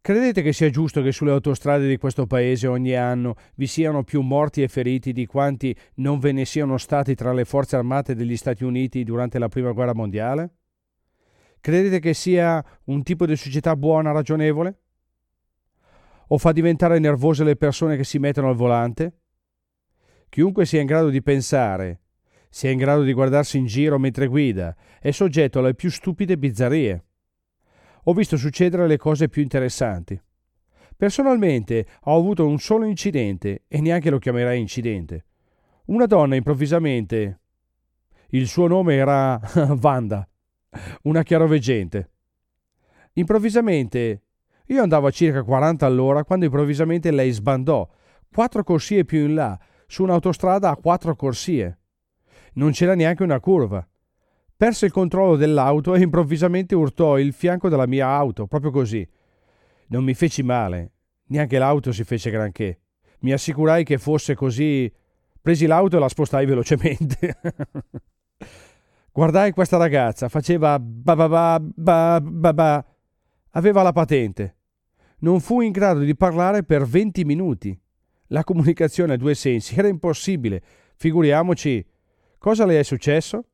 Credete che sia giusto che sulle autostrade di questo paese ogni anno vi siano più morti e feriti di quanti non ve ne siano stati tra le forze armate degli Stati Uniti durante la Prima Guerra Mondiale? Credete che sia un tipo di società buona, ragionevole? O fa diventare nervose le persone che si mettono al volante? Chiunque sia in grado di pensare, sia in grado di guardarsi in giro mentre guida, è soggetto alle più stupide bizzarrie. Ho visto succedere le cose più interessanti. Personalmente ho avuto un solo incidente, e neanche lo chiamerei incidente. Una donna improvvisamente... Il suo nome era Wanda, una chiaroveggente. Improvvisamente... Io andavo a circa 40 all'ora quando improvvisamente lei sbandò 4 corsie più in là, su un'autostrada a 4 corsie. Non c'era neanche una curva. Perse il controllo dell'auto e improvvisamente urtò il fianco della mia auto, proprio così. Non mi feci male, neanche l'auto si fece granché. Mi assicurai che fosse così. Presi l'auto e la spostai velocemente. Guardai questa ragazza, faceva ba ba ba ba ba ba. Aveva la patente. Non fu in grado di parlare per 20 minuti. La comunicazione a 2 sensi era impossibile. Figuriamoci, cosa le è successo?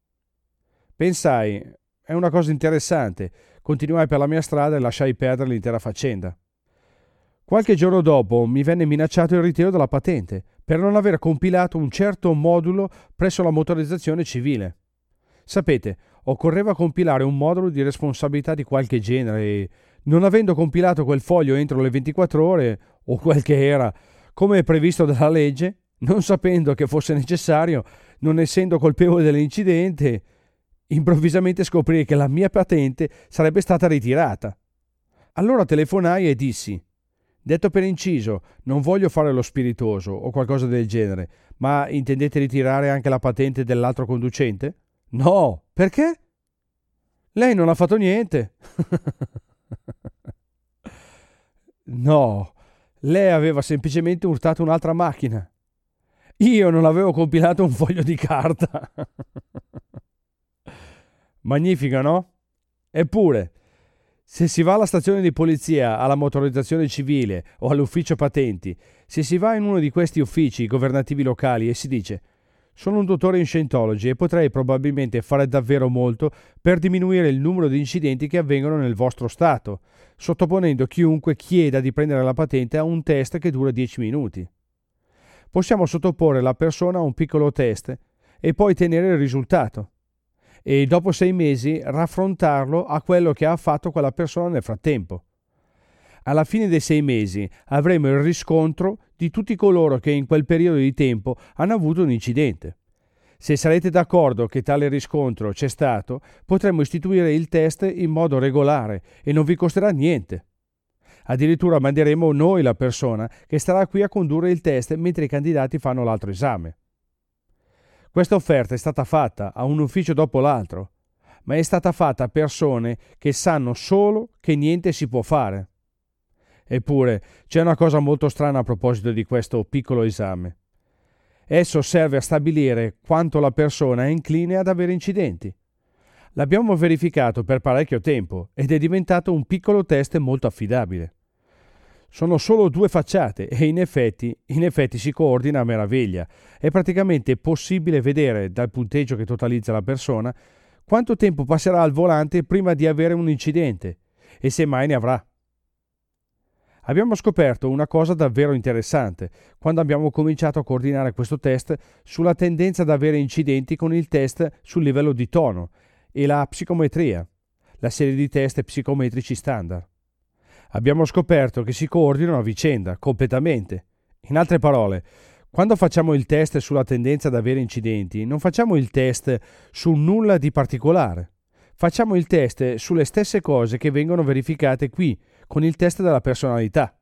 Pensai, è una cosa interessante. Continuai per la mia strada e lasciai perdere l'intera faccenda. Qualche giorno dopo mi venne minacciato il ritiro della patente per non aver compilato un certo modulo presso la motorizzazione civile. Sapete, occorreva compilare un modulo di responsabilità di qualche genere e, non avendo compilato quel foglio entro le 24 ore, o quel che era, come previsto dalla legge, non sapendo che fosse necessario, non essendo colpevole dell'incidente, improvvisamente scoprii che la mia patente sarebbe stata ritirata. Allora telefonai e dissi: detto per inciso, non voglio fare lo spiritoso o qualcosa del genere, ma intendete ritirare anche la patente dell'altro conducente? No, perché? Lei non ha fatto niente. No, lei aveva semplicemente urtato un'altra macchina. Io non avevo compilato un foglio di carta. Magnifica, no? Eppure, se si va alla stazione di polizia, alla motorizzazione civile o all'ufficio patenti, se si va in uno di questi uffici governativi locali e si dice: sono un dottore in Scientology e potrei probabilmente fare davvero molto per diminuire il numero di incidenti che avvengono nel vostro stato, sottoponendo chiunque chieda di prendere la patente a un test che dura 10 minuti. Possiamo sottoporre la persona a un piccolo test e poi tenere il risultato, e dopo 6 mesi raffrontarlo a quello che ha fatto quella persona nel frattempo. Alla fine dei 6 mesi avremo il riscontro di tutti coloro che in quel periodo di tempo hanno avuto un incidente. Se sarete d'accordo che tale riscontro c'è stato, potremo istituire il test in modo regolare e non vi costerà niente. Addirittura manderemo noi la persona che starà qui a condurre il test mentre i candidati fanno l'altro esame. Questa offerta è stata fatta a un ufficio dopo l'altro, ma è stata fatta a persone che sanno solo che niente si può fare. Eppure c'è una cosa molto strana a proposito di questo piccolo esame. Esso serve a stabilire quanto la persona è incline ad avere incidenti. L'abbiamo verificato per parecchio tempo ed è diventato un piccolo test molto affidabile. Sono solo 2 facciate e in effetti si coordina a meraviglia. È praticamente possibile vedere dal punteggio che totalizza la persona quanto tempo passerà al volante prima di avere un incidente e se mai ne avrà. Abbiamo scoperto una cosa davvero interessante quando abbiamo cominciato a coordinare questo test sulla tendenza ad avere incidenti con il test sul livello di tono e la psicometria, la serie di test psicometrici standard. Abbiamo scoperto che si coordinano a vicenda, completamente. In altre parole, quando facciamo il test sulla tendenza ad avere incidenti, non facciamo il test su nulla di particolare. Facciamo il test sulle stesse cose che vengono verificate qui, con il test della personalità.